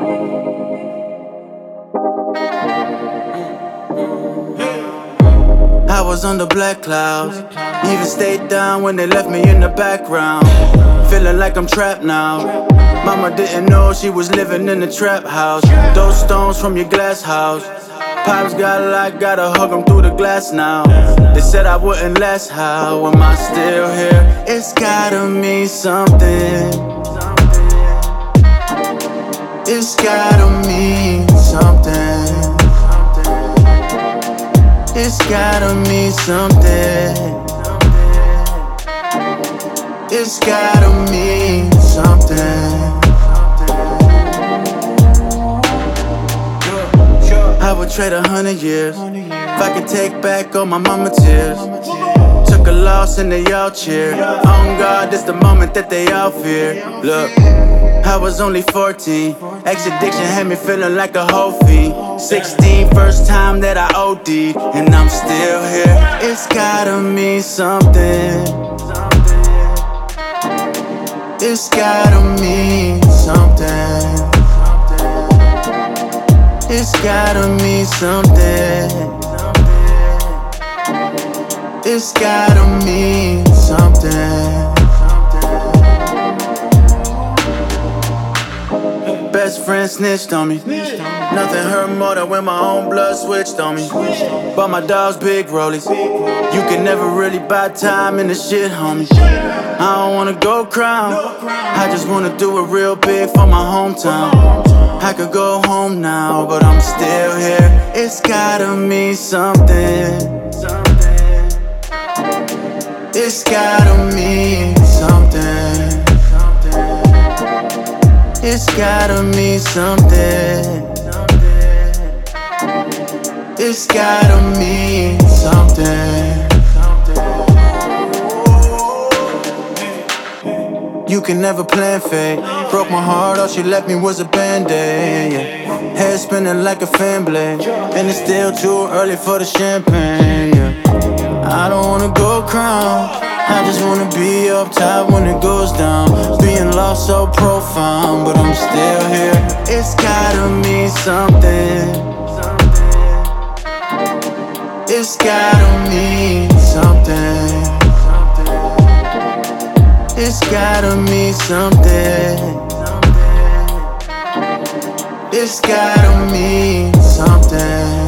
I was under black clouds, even stayed down when they left me in the background. Feeling like I'm trapped now. Mama didn't know she was living in the trap house. Those stones from your glass house. Pops got a lot, gotta hug him through the glass now. They said I wouldn't last, how am I still here? It's gotta mean something. It's gotta mean something. It's gotta mean something. It's gotta mean something. I would trade 100 years if I could take back all my mama tears. Took a loss and they all cheer. On God, this the moment that they all fear. Look, I was only 14. Ex-addiction had me feeling like a whole fiend. 16, first time that I OD'd, and I'm still here. It's gotta mean something. It's gotta mean something. It's gotta mean something. It's gotta mean something. Best friend snitched on me. Nothing hurt more than when my own blood switched on me. Bought my dogs big rollies. You can never really buy time in the shit, homie. I don't wanna go crown. I just wanna do it real big for my hometown. I could go home now, but I'm still here. It's gotta mean something. It's gotta mean something. It's gotta mean something. It's gotta mean something. You can never plan fate. Broke my heart, all she left me was a band-aid, yeah. Head spinning like a fan blade, and it's still too early for the champagne, yeah. I don't wanna go crown, I just wanna be up top when it goes down. Being lost so profound, but I'm still here. It's gotta mean something. It's gotta mean something. It's gotta mean something. It's gotta mean something.